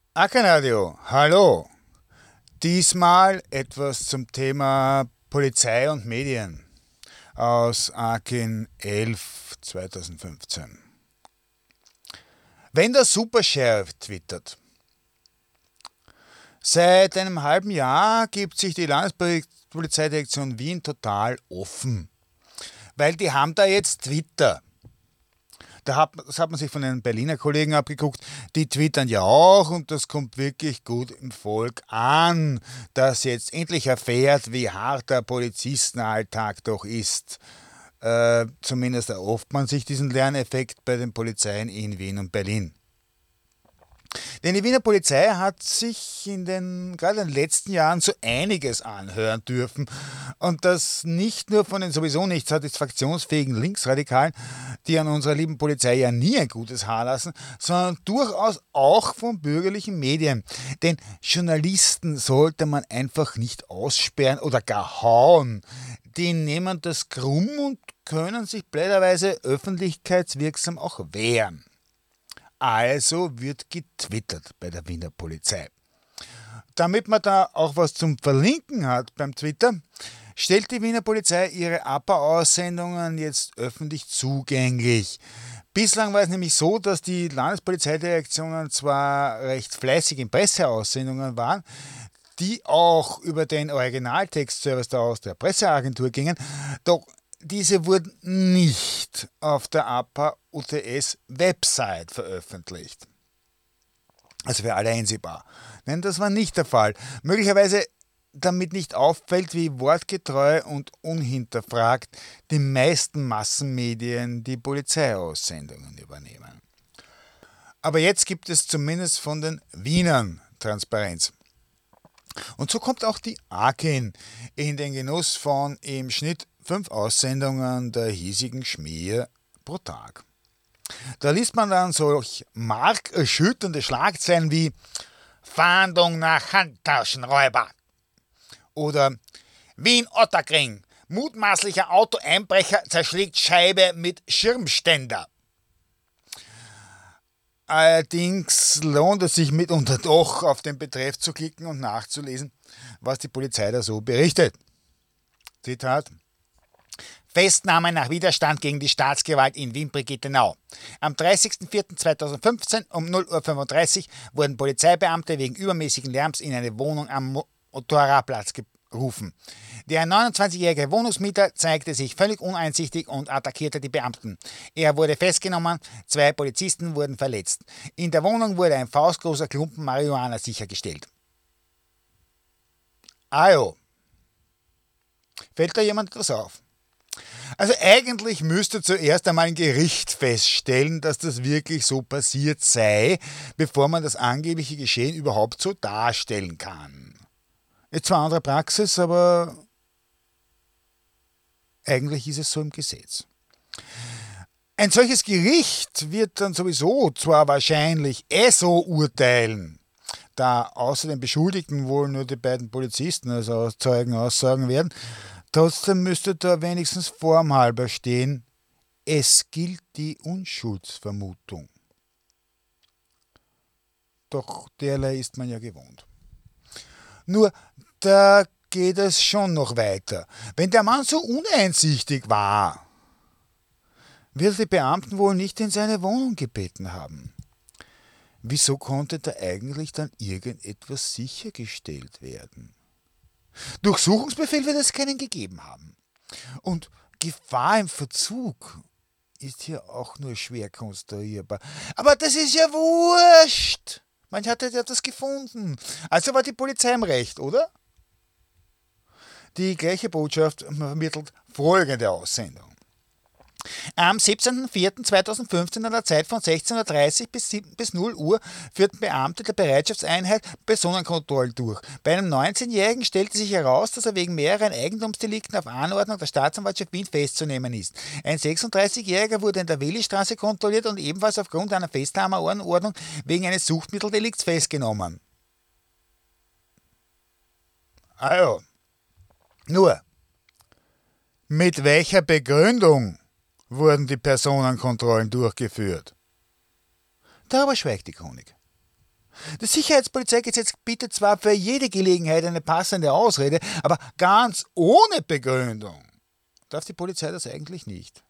Akanadio, hallo. Diesmal etwas zum Thema Polizei und Medien aus Akin 11 2015. Wenn der Supersheriff twittert: Seit einem halben Jahr gibt sich die Landespolizeidirektion Wien total offen, weil die haben da jetzt Twitter. Das hat man sich von den Berliner Kollegen abgeguckt. Die twittern ja auch und das kommt wirklich gut im Volk an, das jetzt endlich erfährt, wie hart der Polizistenalltag doch ist. Zumindest erhofft man sich diesen Lerneffekt bei den Polizeien in Wien und Berlin. Denn die Wiener Polizei hat sich gerade in den letzten Jahren so einiges anhören dürfen. Und das nicht nur von den sowieso nicht satisfaktionsfähigen Linksradikalen, die an unserer lieben Polizei ja nie ein gutes Haar lassen, sondern durchaus auch von bürgerlichen Medien. Denn Journalisten sollte man einfach nicht aussperren oder gar hauen. Die nehmen das krumm und können sich blöderweise öffentlichkeitswirksam auch wehren. Also wird getwittert bei der Wiener Polizei. Damit man da auch was zum Verlinken hat beim Twitter, stellt die Wiener Polizei ihre APA-Aussendungen jetzt öffentlich zugänglich. Bislang war es nämlich so, dass die Landespolizeidirektionen zwar recht fleißig in Presseaussendungen waren, die auch über den Originaltextservice aus der Presseagentur gingen, doch diese wurden nicht auf der APA UTS Website veröffentlicht. Also für alle einsehbar. Nein, das war nicht der Fall. Möglicherweise damit nicht auffällt, wie wortgetreu und unhinterfragt die meisten Massenmedien die Polizeiaussendungen übernehmen. Aber jetzt gibt es zumindest von den Wienern Transparenz. Und so kommt auch die Akin in den Genuss von im Schnitt 5 Aussendungen der hiesigen Schmäh pro Tag. Da liest man dann solch markerschütternde Schlagzeilen wie Fahndung nach Handtaschenräuber oder Wien-Ottakring, mutmaßlicher Autoeinbrecher zerschlägt Scheibe mit Schirmständer. Allerdings lohnt es sich mitunter doch, auf den Betreff zu klicken und nachzulesen, was die Polizei da so berichtet. Zitat: Festnahme nach Widerstand gegen die Staatsgewalt in Wien-Brigittenau. Am 30.04.2015 um 0:35 Uhr wurden Polizeibeamte wegen übermäßigen Lärms in eine Wohnung am Motorradplatz gerufen. Der 29-jährige Wohnungsmieter zeigte sich völlig uneinsichtig und attackierte die Beamten. Er wurde festgenommen, 2 Polizisten wurden verletzt. In der Wohnung wurde ein faustgroßer Klumpen Marihuana sichergestellt. Ajo. Fällt da jemand etwas auf? Also eigentlich müsste zuerst einmal ein Gericht feststellen, dass das wirklich so passiert sei, bevor man das angebliche Geschehen überhaupt so darstellen kann. Ist zwar andere Praxis, aber eigentlich ist es so im Gesetz. Ein solches Gericht wird dann sowieso zwar wahrscheinlich so urteilen, da außer den Beschuldigten wohl nur die beiden Polizisten als Zeugen aussagen werden. Trotzdem müsste da wenigstens formhalber stehen, es gilt die Unschuldsvermutung. Doch derlei ist man ja gewohnt. Nur, da geht es schon noch weiter. Wenn der Mann so uneinsichtig war, wird die Beamten wohl nicht in seine Wohnung gebeten haben. Wieso konnte da eigentlich dann irgendetwas sichergestellt werden? Durchsuchungsbefehl wird es keinen gegeben haben. Und Gefahr im Verzug ist hier auch nur schwer konstruierbar. Aber das ist ja wurscht. Man hatte ja das gefunden. Also war die Polizei im Recht, oder? Die gleiche Botschaft vermittelt folgende Aussendung. Am 17.04.2015 an der Zeit von 16:30 Uhr bis 0 Uhr führten Beamte der Bereitschaftseinheit Personenkontrollen durch. Bei einem 19-Jährigen stellte sich heraus, dass er wegen mehreren Eigentumsdelikten auf Anordnung der Staatsanwaltschaft Wien festzunehmen ist. Ein 36-Jähriger wurde in der Willistraße kontrolliert und ebenfalls aufgrund einer Festnahmeanordnung wegen eines Suchtmitteldelikts festgenommen. Also, nur, mit welcher Begründung wurden die Personenkontrollen durchgeführt? Darüber schweigt die Chronik. Das Sicherheitspolizeigesetz bietet zwar für jede Gelegenheit eine passende Ausrede, aber ganz ohne Begründung darf die Polizei das eigentlich nicht.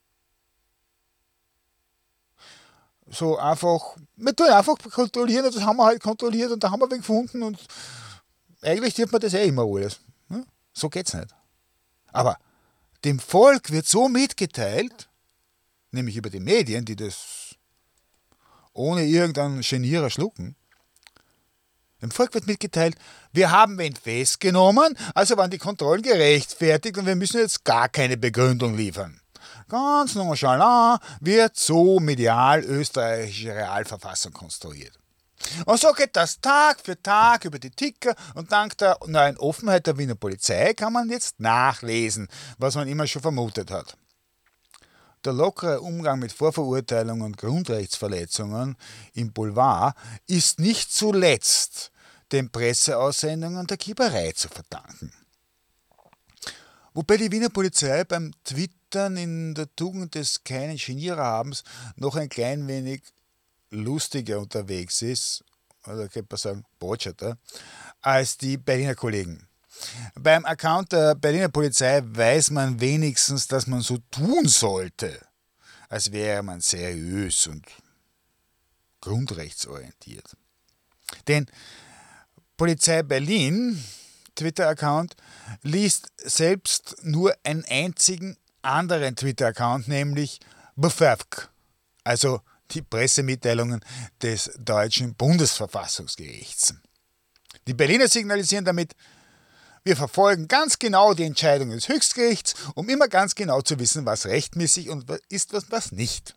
So einfach, wir tun einfach kontrollieren und das haben wir halt kontrolliert und da haben wir wen gefunden und eigentlich tut man das immer alles. So geht's nicht. Aber dem Volk wird so mitgeteilt, nämlich über die Medien, die das ohne irgendeinen Genierer schlucken, dem Volk wird mitgeteilt, wir haben wen festgenommen, also waren die Kontrollen gerechtfertigt und wir müssen jetzt gar keine Begründung liefern. Ganz nonchalant wird so medial österreichische Realverfassung konstruiert. Und so geht das Tag für Tag über die Ticker und dank der neuen Offenheit der Wiener Polizei kann man jetzt nachlesen, was man immer schon vermutet hat. Der lockere Umgang mit Vorverurteilungen und Grundrechtsverletzungen im Boulevard ist nicht zuletzt den Presseaussendungen der Kieberei zu verdanken. Wobei die Wiener Polizei beim Twittern in der Tugend des keinen Geniererhabens noch ein klein wenig lustiger unterwegs ist, oder könnte man sagen botschafter, als die Berliner Kollegen. Beim Account der Berliner Polizei weiß man wenigstens, dass man so tun sollte, als wäre man seriös und grundrechtsorientiert. Den Polizei Berlin Twitter-Account liest selbst nur einen einzigen anderen Twitter-Account, nämlich BFÖFG, also die Pressemitteilungen des deutschen Bundesverfassungsgerichts. Die Berliner signalisieren damit, wir verfolgen ganz genau die Entscheidung des Höchstgerichts, um immer ganz genau zu wissen, was rechtmäßig und ist, was nicht.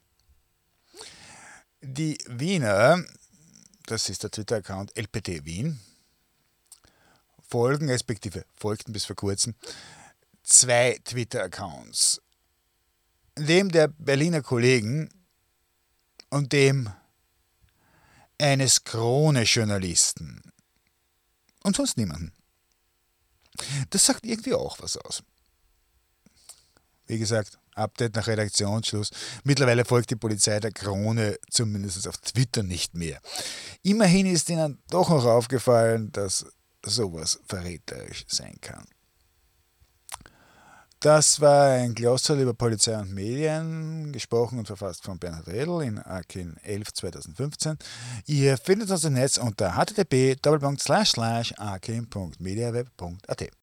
Die Wiener, das ist der Twitter-Account LPT Wien, folgten bis vor kurzem 2 Twitter-Accounts. Dem der Berliner Kollegen und dem eines Krone-Journalisten. Und sonst niemanden. Das sagt irgendwie auch was aus. Wie gesagt, Update nach Redaktionsschluss. Mittlerweile folgt die Polizei der Krone zumindest auf Twitter nicht mehr. Immerhin ist ihnen doch noch aufgefallen, dass sowas verräterisch sein kann. Das war ein Glossar über Polizei und Medien, gesprochen und verfasst von Bernhard Redl in Akin 11 2015. Ihr findet uns im Netz unter http://akin.mediaweb.at.